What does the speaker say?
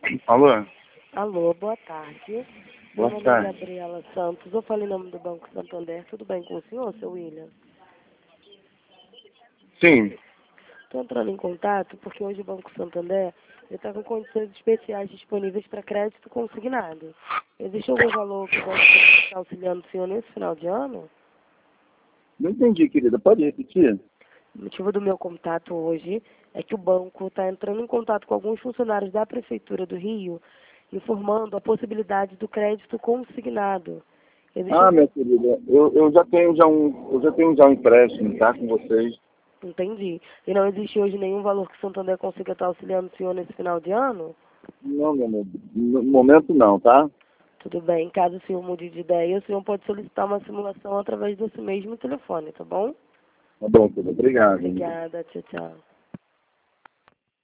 Alô? Alô, boa tarde. Boa Meu nome é tarde. Gabriela Santos. Eu falei em nome do Banco Santander. Tudo bem com o senhor, seu William? Sim. Estou entrando em contato porque hoje o Banco Santander está com condições especiais disponíveis para crédito consignado. Existe algum valor que o banco está auxiliando o senhor nesse final de ano? Não entendi, querida. Pode repetir? O motivo do meu contato hoje é que o banco está entrando em contato com alguns funcionários da Prefeitura do Rio, informando a possibilidade do crédito consignado. Existe Ah, algum... minha querida, eu já tenho um empréstimo, tá, com vocês. Entendi. E não existe hoje nenhum valor que o Santander consiga estar auxiliando o senhor nesse final de ano? Não, meu amor. No momento não, tá? Tudo bem. Caso o senhor mude de ideia, o senhor pode solicitar uma simulação através desse mesmo telefone, tá bom? Tá bom, querida. Obrigado. Obrigada. Tchau, tchau.